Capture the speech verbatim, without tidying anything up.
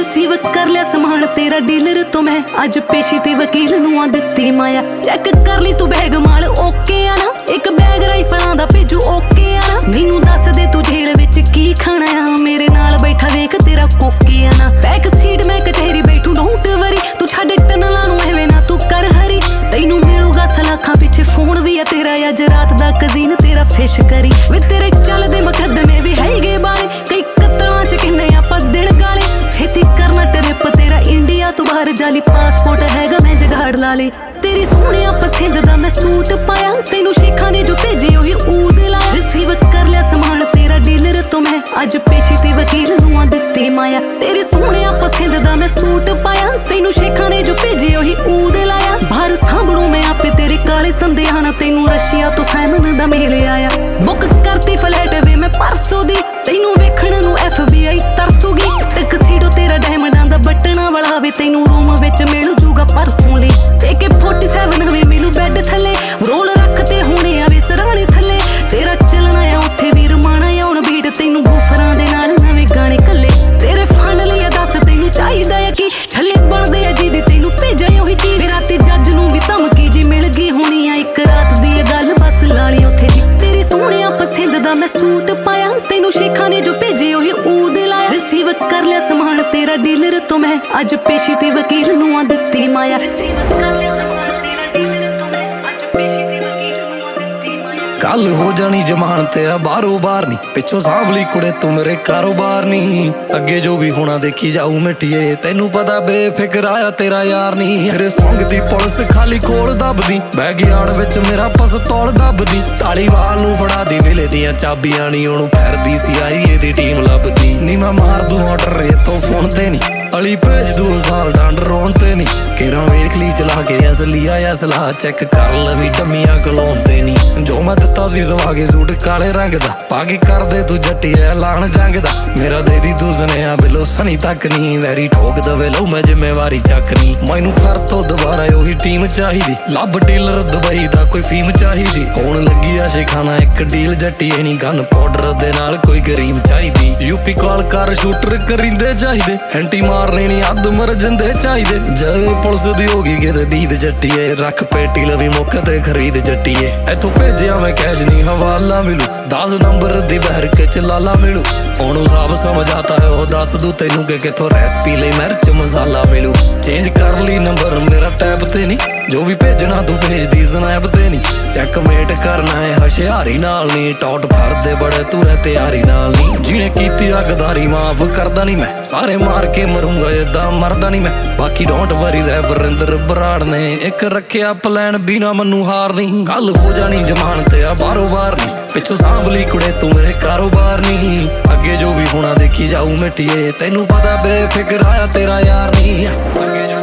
Receive कर लिया समान तेरा डीलर तो मैं अज पेशी ते वकील नूं आ दित्ती माया। चेक कर ली तू बैग माल ओके आ ना, एक बैग राइफलां दा भेजू ओके आ ना। मैनू दस दे तू जेल विच की खाना आ, मेरे नाल बैठा वेख तेरा कोके आ ना। बैक सीट मैं कचहरी बैठू डोंट वरी, तू छड्ड टनलां नूं एवें ना तू कर हरी। तैनू मिलूगा सलाखां पिछे फोन भी आ तेरा, अज रात दा कजीन तेरा फिश करी। वे तेरे चलदे मुकदमे भी हैगे बाले, कई कत्तलां च किन्ने आपां दिन गाले। छेती करना ट्रिप तेरा इंडिया तो बाहर, जाली पासपोर्ट हैगा मैं जगाड़ ला ले। तेरी सोहणिया पसंद दा मैं सूट पाया, तैनू शेखां ने जो भेजे ओही ऊद लाया। रिसीव कर लिया समान तेरा डीलर तो मैं अज पेशी ते वकील नूं आ दित्ती माया। तेरी सोहणिया पसंद दा मैं सूट पाया, तैनू शेखां ने जो भेजे ओही ऊद लाया। बाहर सांभणू मैं आपे तेरे काले तंदे आना, तैनू रशिया तो सैमन दा मेल आया। बुक करती फ्लैट वे मैं परसों दी, तैनू वेखण नूं एफ बी आई तरसूगी। टकसीडो तेरा डायमंडां दा बटना वाला वे, तैनू रूम विच मिल जूगा परसों ली। ए के फोर्टी सेवन हवे मिलू बैड थले, रोल रखते होने आवे सराणे थले। तेरा चलना आ उत्थे भी रमाना आउण बीट, तैनू बूफरां दे नाल नवें गाने कल्ले। तेरे फन लिया दस तैनू चाहीदा है कि छल्ले बनदे आ जिहदी तैनू भेजा ओही चीज। फिर राती जज नूं भी धमकी जी मिल गई होनी आ, इक रात दी गल बस लाली उत्थे जी। तेरी सोहणिया पसंद दा मैं सूट पाया, तैनू शेखां ने जो भेजे ओही ऊद लाया। रिसीव कर लिया समान तेरा डीलर तो मैं अज पेशी ते वकील नूं आ दित्ती माया। रिसीव कर लिया समान तेरा डीलर तो मैं अज पेशी ते वकील नूं आ दित्ती माया। कल हो जानी जमानत आ बारो बार नी, पिछों सांभली कुड़े तू मेरे कारोबार नी। अगे जो भी होना देखी जाऊ मिटिए, तैनू पता बेफिक्र आया तेरा यार नी। मेरे सॉन्ग दी पुलिस खाली कोल दबदी, बैगयार्ड विच मेरा पिस्तौल दबदी। धालीवाल नूं फड़ा दी वेले दियां चाबियां नी, ओनू फिरदी सी आई दी टीम लभदी नी। मैं मार दूं ऑर्डर इतों फोन ते नी, अली भेज दू साल डंड रोन ते नी। केरा वेख ली चला के असली आया सलाह, चेक कर लवी डमियां कलोन ते नी। जो मैं दित्ता सी सवागे सूट काले रंग दा, पाके कर दे तू जट्टी ऐलान जंग दा। मेरा दे दी तू सुनेहा बिलो सनी तक नी, वैरी ठोक दवे लो मैं जिम्मेवारी चक नी। मैनू कर तो दोबारा ओही टीम चाहिदी, लब डीलर दुबई दा कोई फीम चाहिदी। होण लगी आ शेखाना एक डील जट्टीए नी, गन पाउडर दे नाल कोई गरीब चाहिदी। यूपी कॉल कर शूटर करिंदे चाहिदे, हैंटी मारने नी अद मर जिंदे चाहिदे। जद पुलिस दी होगी किते दीद जट्टीए, रख पेटी लवी मुख ते खरीद जट्टीए। इथों भेजिया मैं कैश नी हवाला मिलू, दस नंबर दी बहर के चलाला मिलू। ओनू सब समझ आता है वो दस दू तैनू के किथों रेसिपी ले मिर्च मसाला मिलू। चेंज कर ली नंबर मेरा टैब ते नी, जो भी भेजना तू भेज दी स्नैप ते नी। चैकमेट करना है हशियारी नाल नी, टॉट भरदे बड़े तू है तैयारी नाल नी। जिने कीती अगदारी माफ करदा नी मैं, सारे मार के मरूंगा इदां मरदा नी मैं। बाकी डोंट वरी रह वरिंदर बराड़ ने एक रखिया प्लान बिना मन्नू हार नी। कल हो जानी जमानत आ बारो बार नी, पिछों सांभली कुड़े तू मेरे कारोबार नी। अगे जो भी होना देखी जाऊ मिटिए, तैनू पता बेफिक्र आया तेरा यार नी।